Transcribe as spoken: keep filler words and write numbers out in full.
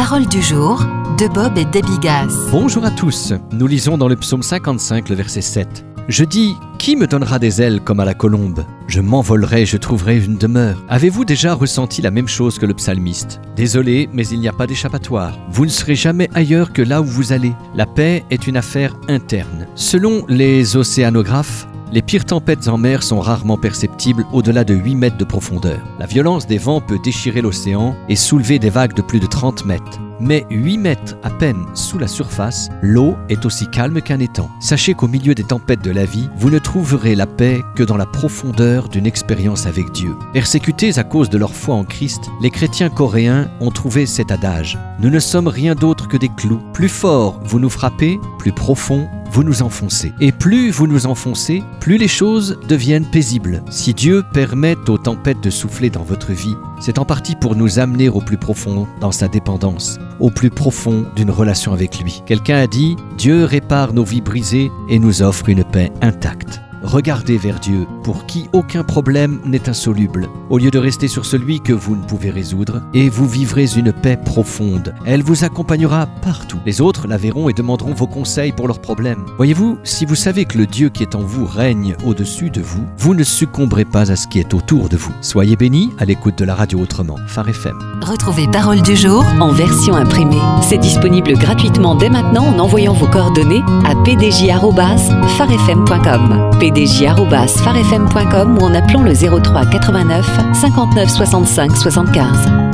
Parole du jour de Bob et Debbie Gass. Bonjour à tous, nous lisons dans le psaume cinquante-cinq, le verset sept. Je dis, qui me donnera des ailes comme à la colombe ? Je m'envolerai, je trouverai une demeure. Avez-vous déjà ressenti la même chose que le psalmiste ? Désolé, mais il n'y a pas d'échappatoire. Vous ne serez jamais ailleurs que là où vous allez. La paix est une affaire interne. Selon les océanographes, les pires tempêtes en mer sont rarement perceptibles au-delà de huit mètres de profondeur. La violence des vents peut déchirer l'océan et soulever des vagues de plus de trente mètres. Mais huit mètres à peine sous la surface, l'eau est aussi calme qu'un étang. Sachez qu'au milieu des tempêtes de la vie, vous ne trouverez la paix que dans la profondeur d'une expérience avec Dieu. Persécutés à cause de leur foi en Christ, les chrétiens coréens ont trouvé cet adage. Nous ne sommes rien d'autre que des clous. Plus fort vous nous frappez, plus profond vous nous enfoncez. Et plus vous nous enfoncez, plus les choses deviennent paisibles. Si Dieu permet aux tempêtes de souffler dans votre vie, c'est en partie pour nous amener au plus profond dans sa dépendance, au plus profond d'une relation avec lui. Quelqu'un a dit « Dieu répare nos vies brisées et nous offre une paix intacte ». Regardez vers Dieu, pour qui aucun problème n'est insoluble, au lieu de rester sur celui que vous ne pouvez résoudre, et vous vivrez une paix profonde. Elle vous accompagnera partout. Les autres la verront et demanderont vos conseils pour leurs problèmes. Voyez-vous, si vous savez que le Dieu qui est en vous règne au-dessus de vous, vous ne succomberez pas à ce qui est autour de vous. Soyez bénis à l'écoute de la radio autrement. Phare F M. Retrouvez Parole du jour en version imprimée. C'est disponible gratuitement dès maintenant en envoyant vos coordonnées à p d j arobase phare f m point com. p d j arobase phare f m point com ou en appelant le zéro trois quatre-vingt-neuf cinquante-neuf soixante-cinq soixante-quinze.